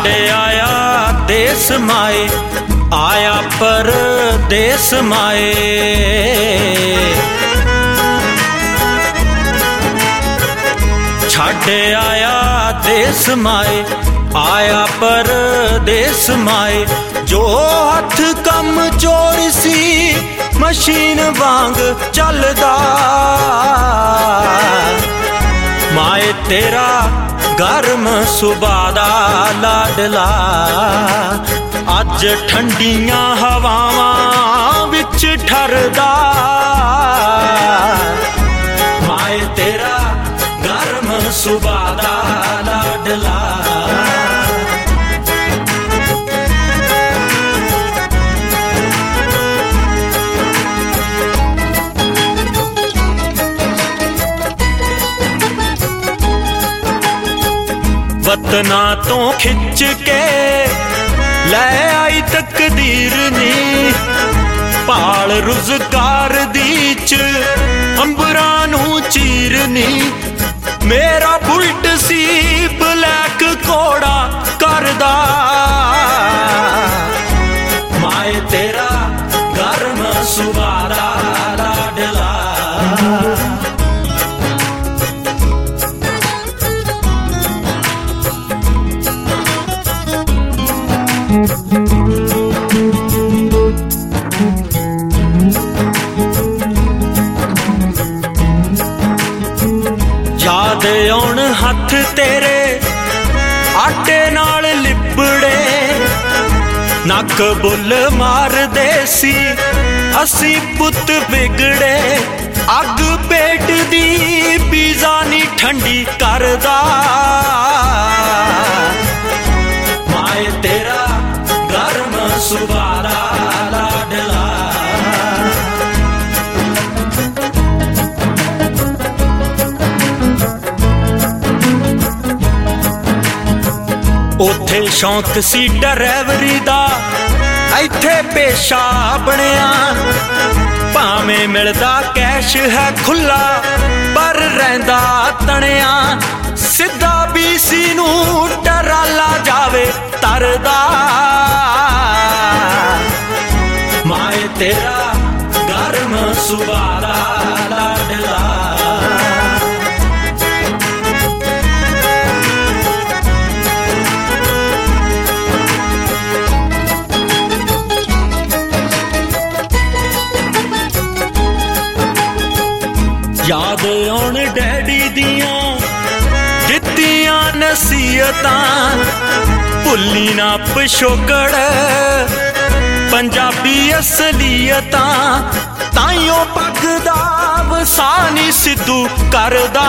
छाड़े आया देश माए, आया परदेस माए। छाड़े आया देश माए, आया परदेस माए। जो हथ कम चोर सी मशीन वांग चलदा, माए तेरा गर्म सुभा दा लाडला अज ठंडियां हवावां विच ठरदा। माए तेरा गर्म सुभा दा लाडला। वतना तो खिंच के लै आई तकदीर नी, पाल रुज़गार दीच अंबरां नूं चीरनी। मेरा बुलट सी ब्लैक घोड़ा करदा, माए तेरा गर्म सुभा दा लाडला। याद आउण हथ तेरे आटे नाल लिपड़े, नक बुल मारदे सी असी पुत बिगड़े। अग पेट दी पीज़ा नी ठंडी करदा, माए तेरा गर्म सुभा दा लाडला। उथे शौक सी ड्राइवरी दा, इत्थे पेशा बनिया। भावें मिलदा कैश है खुला, पर रहिंदा तणिया। सिद्धा बीसी नूं टराला जावे तरदा, माए तेरा गर्म सुभा दा लाडला। याद आउण डैडी दियां दित्तियां नसीहतां, भुल्ली ना पिछोकड़ पंजाबी असलीयतां। ताइयों पग दा वसानी सिद्धू करदा,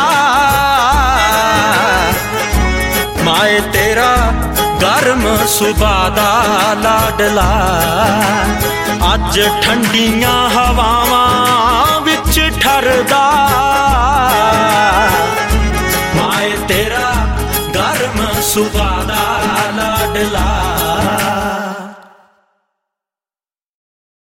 माए तेरा गर्म सुभा दा लाडला। अज ठंडियां हवावां विच ठरदा, माए तेरा गर्म सुभा